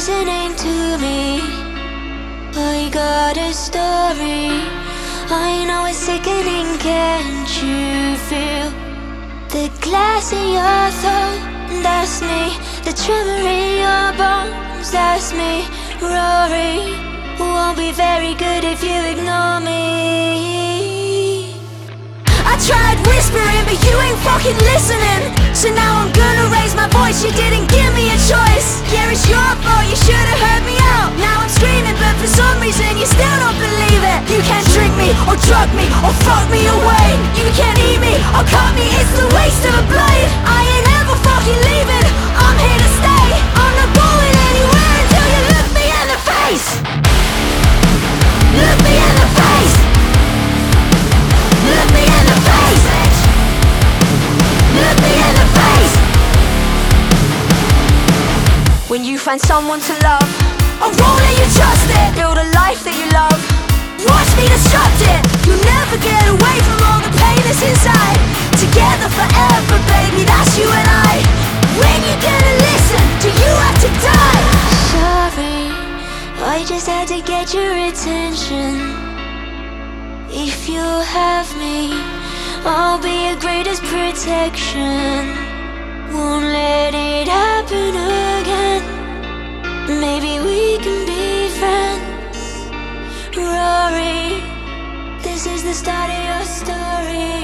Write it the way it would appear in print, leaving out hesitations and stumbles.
listening to me. I got a story. I know it's sickening, can't you feel the glass in your throat? That's me. The tremor in your bones, that's me. Rory, won't be very good if you ignore me. I tried whispering, but you ain't fucking listening. So now I'm gonna raise my voice. You didn't give me a choice. Yeah, it's your fault, you should've heard me out. Now I'm screaming, but for some reason you still don't believe it. You can't drink me, or drug me, or fuck me away. You can't eat me, or cut me, it's the waste of a blade. I ain't ever fucking leaving, I'm here to stay. I'm not going anywhere until you look me in the face. Look me in the face. Look me in the face. Look me in the face. When you find someone to love, I won't let you trust it. Build a life that you love, watch me disrupt it. You'll never get away from all the pain that's inside. Together forever, baby, that's you and I. When you gonna listen? Do you have to die? Sorry, I just had to get your attention. If you have me, I'll be your greatest protection. Won't let it happen again. Maybe we can be friends. Rory, this is the start of your story.